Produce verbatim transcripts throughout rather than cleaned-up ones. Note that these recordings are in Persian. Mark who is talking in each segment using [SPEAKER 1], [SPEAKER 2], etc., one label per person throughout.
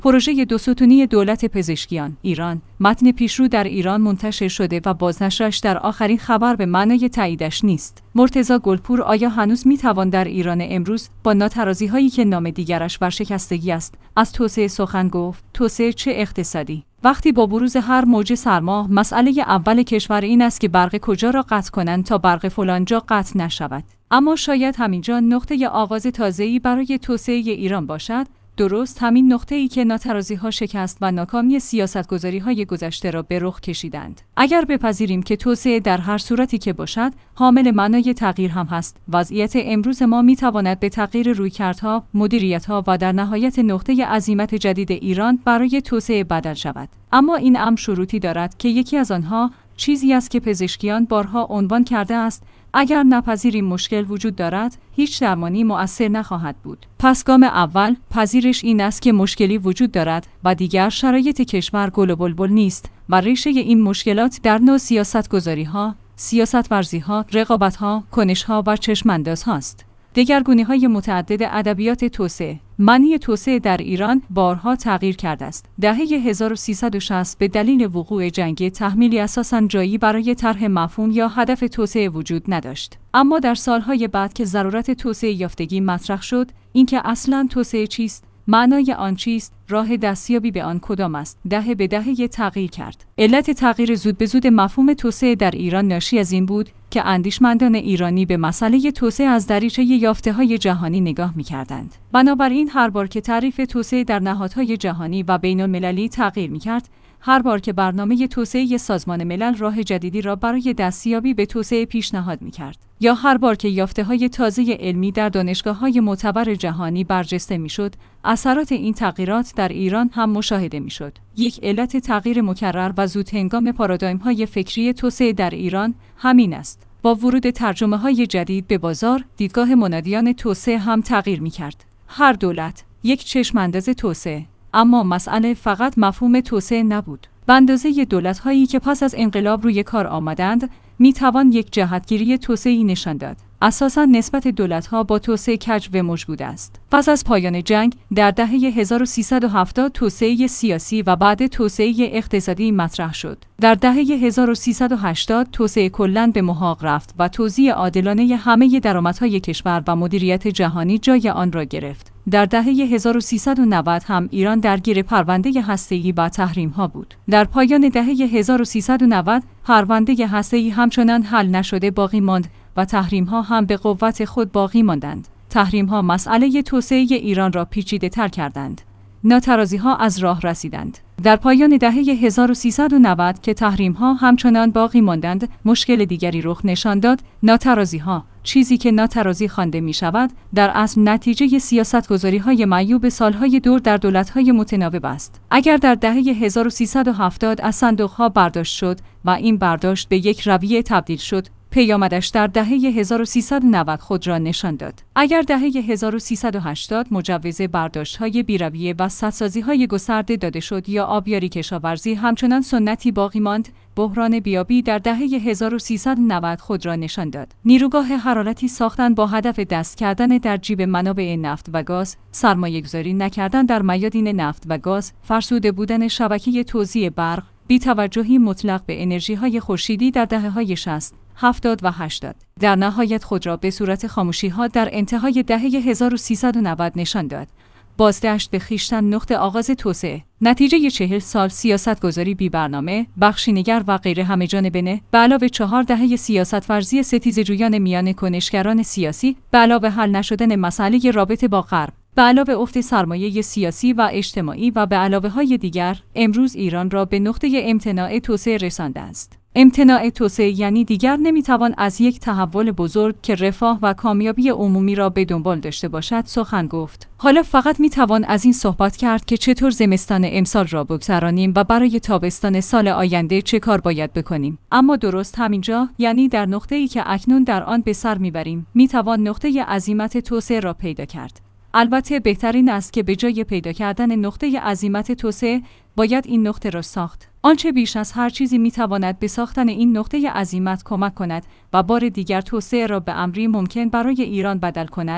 [SPEAKER 1] پروژه دو ستونی دولت پزشکیان ایران. متن پیشرو در ایران منتشر شده و بازنشرش در آخرین خبر به معنای تاییدش نیست. مرتضی گلپور آیا هنوز میتوان در ایران امروز با ناترازی‌هایی که نام دیگرش ورشکستگی است از توسعه سخن گفت؟ توسعه چه اقتصادی؟ وقتی با بروز هر موج سرما مسئله اول کشور این است که برق کجا را قطع کنند تا برق فلانجا قطع نشود. اما شاید همینجا نقطه آغاز تازه‌ای برای توسعه ایران باشد. درست همین نقطه‌ای که ناترازی‌ها شکست و ناکامی سیاست‌گذاری‌های گذشته را به رخ کشیدند. اگر بپذیریم که توسعه در هر صورتی که باشد حامل معنای تغییر هم هست، وضعیت امروز ما می‌تواند به تغییر رویکردها، مدیریت‌ها و در نهایت نقطه عزیمت جدید ایران برای توسعه بدل شود. اما این امر شروطی دارد که یکی از آنها چیزی است که پزشکیان بارها عنوان کرده است: اگر نپذیریم مشکل وجود دارد، هیچ درمانی مؤثر نخواهد بود. پس گام اول پذیرش این است که مشکلی وجود دارد و دیگر شرایط کشور گل و بلبل نیست و ریشه این مشکلات در نوع سیاست‌گذاری‌ها، سیاست‌ورزی‌ها، رقابت‌ها، کنش‌ها و چشم‌اندازهاست. دگرگونی‌های متعدد ادبیات توسعه. معنی توسعه در ایران بارها تغییر کرده است. دهه هزار و سیصد و شصت به دلیل وقوع جنگ تحمیلی اساساً جایی برای طرح مفهوم یا هدف توسعه وجود نداشت. اما در سالهای بعد که ضرورت توسعه یافتگی مطرح شد، اینکه اصلاً توسعه چیست، معنای آن چیست، راه دستیابی به آن کدام است، دهه به دهه تغییر کرد. علت تغییر زود به زود مفهوم توسعه در ایران ناشی از این بود که اندیشمندان ایرانی به مسئله توسعه از دریچه یافته‌های جهانی نگاه می‌کردند. بنابراین هر بار که تعریف توسعه در نهادهای جهانی و بین‌المللی تغییر می‌کرد، هر بار که برنامه توسعه سازمان ملل راه جدیدی را برای دستیابی به توسعه پیشنهاد می‌کرد، یا هر بار که یافته‌های تازه علمی در دانشگاه‌های معتبر جهانی برجسته می‌شد، اثرات این تغییرات در ایران هم مشاهده می‌شد. یک علت تغییر مکرر و زودهنگام پارادایم‌های فکری توسعه در ایران همین است. با ورود ترجمه‌های جدید به بازار، دیدگاه منادیان توسعه هم تغییر می‌کرد. هر دولت یک چشم‌انداز توسعه، اما مسئله فقط مفهوم توسعه نبود. به اندازه دولت‌هایی که پس از انقلاب روی کار آمدند، می‌توان یک جهتگیری توسعه‌ای نشان داد. اساساً نسبت دولت‌ها با توسعه کج و موج بوده است. پس از پایان جنگ در دهه هزار و سیصد و هفتاد توسعه سیاسی و بعد توسعه اقتصادی مطرح شد. در دهه هزار و سیصد و هشتاد توسعه کلاً به محاق رفت و توزیع عادلانه همه درآمدهای کشور و مدیریت جهانی جای آن را گرفت. در دهه هزار و سیصد و نود هم ایران درگیر پرونده هسته‌ای و تحریم‌ها بود. در پایان دهه هزار و سیصد و نود پرونده هسته‌ای همچنان حل نشده باقی ماند و تحریم‌ها هم به قوت خود باقی ماندند. تحریم‌ها مسئله توسعه ایران را پیچیده‌تر کردند. ناترازی‌ها از راه رسیدند. در پایان دهه هزار و سیصد و نود که تحریم‌ها همچنان باقی ماندند، مشکل دیگری رخ نشان داد: ناترازی‌ها. چیزی که ناترازی خوانده می‌شود، در اصل نتیجه سیاست‌گذاری‌های معیوب سال‌های دور در دولت‌های متناوب است. اگر در دهه هزار و سیصد و هفتاد از صندوق‌ها برداشت شد و این برداشت به یک رویه تبدیل شد، پیامدش در دهه هزار و سیصد و نود خود را نشان داد. اگر دهه هزار و سیصد و هشتاد مجوز برداشت‌های بی‌رویه و سدسازی‌های گسترده داده شد یا آبیاری کشاورزی همچنان سنتی باقی ماند، بحران بیابی در دهه هزار و سیصد و نود خود را نشان داد. نیروگاه حرارتی ساختن با هدف دست کردن در جیب منابع نفت و گاز، سرمایه‌گذاری نکردن در میادین نفت و گاز، فرسوده بودن شبکه توزیع برق، بی‌توجهی مطلق به انرژی‌های خورشیدی در دهه‌های شصت، هفتاد و هشتاد. در نهایت خود را به صورت خاموشی‌ها در انتهای دهه هزار و سیصد و نود نشان داد. بازگشت به خویشتن نقطه آغاز توسعه. نتیجه چهل سال سیاست‌گذاری بی برنامه، بخشینگر و غیر همه‌جانبانه، به علاوه چهار دهه سیاست‌ورزی ستیزجویان میان کنشگران سیاسی، به علاوه حل نشدن مسئله رابطه با غرب، به علاوه افت سرمایه سیاسی و اجتماعی و به علاوه‌های دیگر، امروز ایران را به نقطه امتناع توسعه رسانده است. امتناع توسعه یعنی دیگر نمیتوان از یک تحول بزرگ که رفاه و کامیابی عمومی را به دنبال داشته باشد سخن گفت. حالا فقط میتوان از این صحبت کرد که چطور زمستان امسال را بگذرانیم و برای تابستان سال آینده چه کار باید بکنیم. اما درست همینجا، یعنی در نقطه‌ای که اکنون در آن به سر میبریم، میتوان نقطه عزیمت توسعه را پیدا کرد. البته بهترین است که به جای پیدا کردن نقطه عزیمت توسعه باید این نقطه را ساخت. آنچه بیش از هر چیزی میتواند به ساختن این نقطه عزیمت کمک کند و بار دیگر توسعه را به امری ممکن برای ایران بدل کند،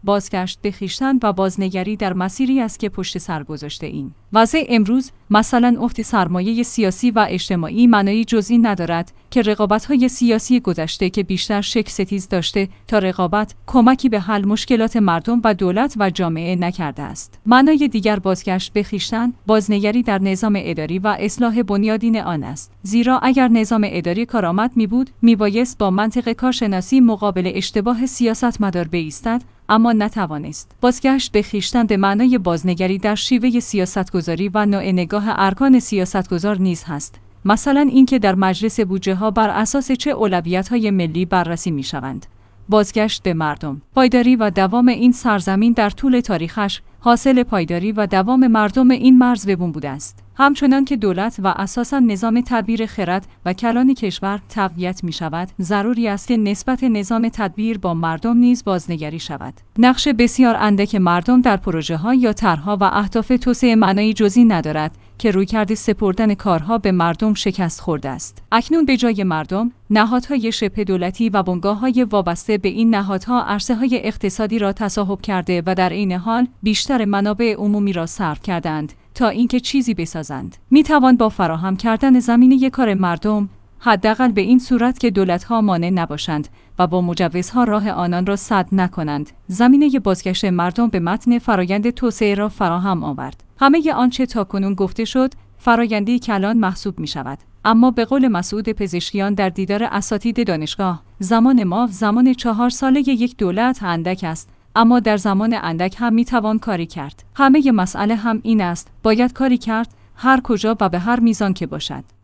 [SPEAKER 1] بازگشت به خویشتن و بازنگری در مسیری است که پشت سر گذاشته ایم. وضع امروز، مثلا افت سرمایه سیاسی و اجتماعی، معنایی جزئی ندارد که رقابت‌های سیاسی گذشته که بیشتر شک ستیز داشته تا رقابت، کمکی به حل مشکلات مردم و دولت و جامعه نکرده است. معنای دیگر بازگشت به خویشتن، بازنگری در نظام اداری و اصلاح بنیادین آن است. زیرا اگر نظام اداری کارآمد می بود، می بایست با منطق کارشناسی مقابل اشتباه سیاستمدار بایستد، اما نتوانست. بازگشت به خویشتن به معنای بازنگری در شیوه سیاستگذاری و نوع نگاه ارکان سیاستگزار نیز هست. مثلا اینکه در مجلس بودجه ها بر اساس چه اولویت‌های ملی بررسی می‌شوند. بازگشت به مردم. پایداری و دوام این سرزمین در طول تاریخش حاصل پایداری و دوام مردم این مرزبون بوده است. همچنان که دولت و اساساً نظام تدبیر خرد و کلان کشور تقویت می شود، ضروری است که نسبت نظام تدبیر با مردم نیز بازنگری شود. نقش بسیار اندک مردم در پروژه ها یا طرح‌ها و اهداف توسعه معنای جزئی ندارد که رویکرد سپردن کارها به مردم شکست خورده است. اکنون به جای مردم، نهادهای شبه دولتی و بنگاه‌های وابسته به این نهادها عرصه‌های اقتصادی را تصاحب کرده و در عین حال بیشتر منابع عمومی را صرف کردند تا اینکه چیزی بسازند. می توان با فراهم کردن زمینه کار مردم، حداقل به این صورت که دولت‌ها مانع نباشند و با مجوزها راه آنان را سد نکنند، زمینه بازگشت مردم به متن فرایند توسعه را فراهم آورد. همه آنچه تاکنون گفته شد، فرایندی کلان محسوب می شود. اما به قول مسعود پزشکیان در دیدار اساتید دانشگاه، زمان ما زمان چهار ساله یک دولت اندک است، اما در زمان اندک هم می توان کاری کرد. همه مسئله هم این است، باید کاری کرد، هر کجا و به هر میزان که باشد.